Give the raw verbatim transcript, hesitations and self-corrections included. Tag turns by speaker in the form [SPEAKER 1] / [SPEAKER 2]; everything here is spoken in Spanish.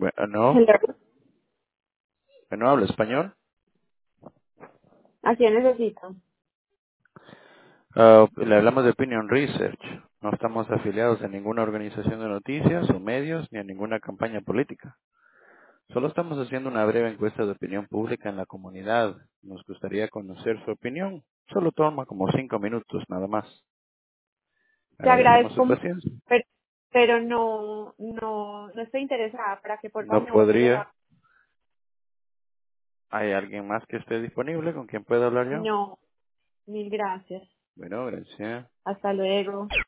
[SPEAKER 1] Bueno,
[SPEAKER 2] Hello.
[SPEAKER 1] bueno, habla español.
[SPEAKER 2] ¿A quién necesito?
[SPEAKER 1] Ah, le hablamos de Opinion Research. No estamos afiliados a ninguna organización de noticias o medios ni a ninguna campaña política. Solo estamos haciendo una breve encuesta de opinión pública en la comunidad. Nos gustaría conocer su opinión. Solo toma como cinco minutos, nada más.
[SPEAKER 2] Te
[SPEAKER 1] Agradecemos su
[SPEAKER 2] agradezco, mu-
[SPEAKER 1] paciencia.
[SPEAKER 2] pero, pero no, no, no estoy interesada para que por favor
[SPEAKER 1] No
[SPEAKER 2] me vuelva a
[SPEAKER 1] podría.
[SPEAKER 2] llamar.
[SPEAKER 1] ¿Hay alguien más que esté disponible con quien pueda hablar yo?
[SPEAKER 2] No, mil gracias.
[SPEAKER 1] Bueno, gracias.
[SPEAKER 2] Hasta luego.